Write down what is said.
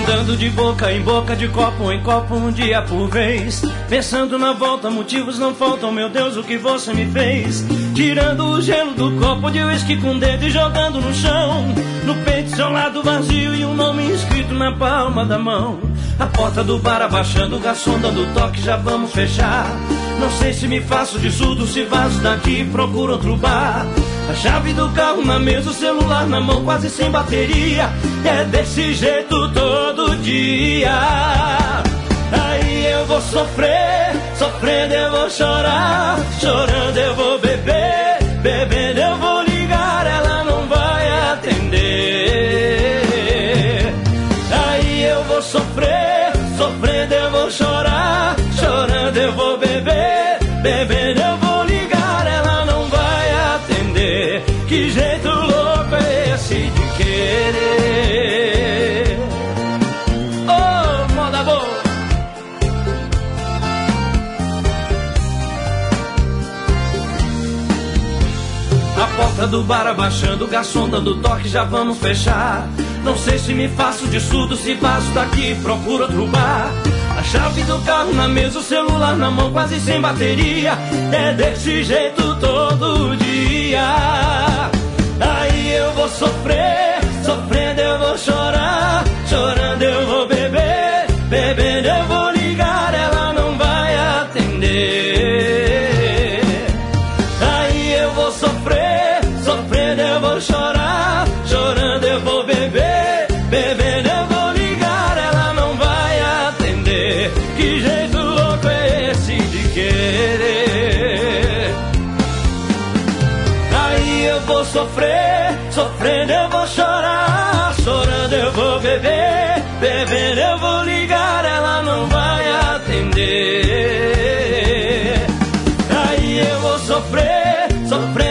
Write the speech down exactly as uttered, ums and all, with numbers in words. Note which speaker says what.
Speaker 1: Andando de boca em boca, de copo em copo, um dia por vez. Pensando na volta, motivos não faltam, meu Deus, o que você me fez? Tirando o gelo do copo de uísque com o dedo e jogando no chão. No peito, seu lado vazio e um nome escrito na palma da mão. A porta do bar abaixando, o garçom dando toque, já vamos fechar. Não sei se me faço de surdo, se vazo daqui, procuro outro bar. A chave do carro na mesa, o celular na mão, quase sem bateria. É desse jeito todo dia. Aí eu vou sofrer, sofrendo eu vou chorar, chorando eu vou beber, bebendo eu vou ligar, ela não vai atender. Aí eu vou sofrer, sofrendo eu vou chorar, chorando eu vou beber, bebendo eu vou ligar, ela não vai atender. Que jeito louco é esse de querer? Oh, moda boa! A porta do bar abaixando, o garçom dando toque, já vamos fechar. Não sei se me faço de surdo, se passo daqui, procuro outro bar. A chave do carro na mesa, o celular na mão, quase sem bateria. É desse jeito todo dia. Aí eu vou sofrer, sofrendo eu vou chorar, chorando eu vou beber, bebendo eu vou ligar, ela não vai atender. Aí eu vou sofrer, sofrendo eu vou chorar, chorando eu vou beber, bebendo eu vou ligar, ela não vai atender. Que jeito louco é esse de querer? Aí eu vou sofrer, sofrendo eu vou chorar, chorando eu vou beber, bebendo eu vou ligar, ela não vai atender. Aí eu vou sofrer, sofrendo